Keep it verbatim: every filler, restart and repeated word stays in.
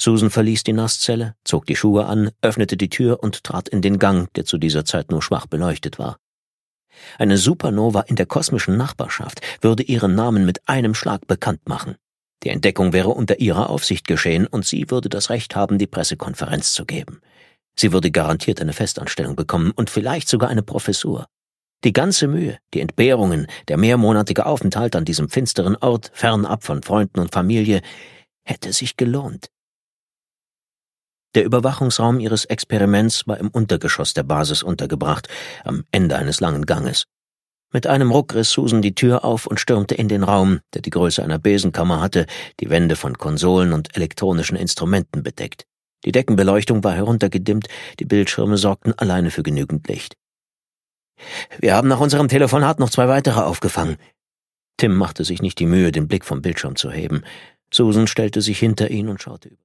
Susan verließ die Nasszelle, zog die Schuhe an, öffnete die Tür und trat in den Gang, der zu dieser Zeit nur schwach beleuchtet war. Eine Supernova in der kosmischen Nachbarschaft würde ihren Namen mit einem Schlag bekannt machen. Die Entdeckung wäre unter ihrer Aufsicht geschehen und sie würde das Recht haben, die Pressekonferenz zu geben. Sie würde garantiert eine Festanstellung bekommen und vielleicht sogar eine Professur. Die ganze Mühe, die Entbehrungen, der mehrmonatige Aufenthalt an diesem finsteren Ort, fernab von Freunden und Familie, hätte sich gelohnt. Der Überwachungsraum ihres Experiments war im Untergeschoss der Basis untergebracht, am Ende eines langen Ganges. Mit einem Ruck riss Susan die Tür auf und stürmte in den Raum, der die Größe einer Besenkammer hatte, die Wände von Konsolen und elektronischen Instrumenten bedeckt. Die Deckenbeleuchtung war heruntergedimmt, die Bildschirme sorgten alleine für genügend Licht. »Wir haben nach unserem Telefonat noch zwei weitere aufgefangen.« Tim machte sich nicht die Mühe, den Blick vom Bildschirm zu heben. Susan stellte sich hinter ihn und schaute über.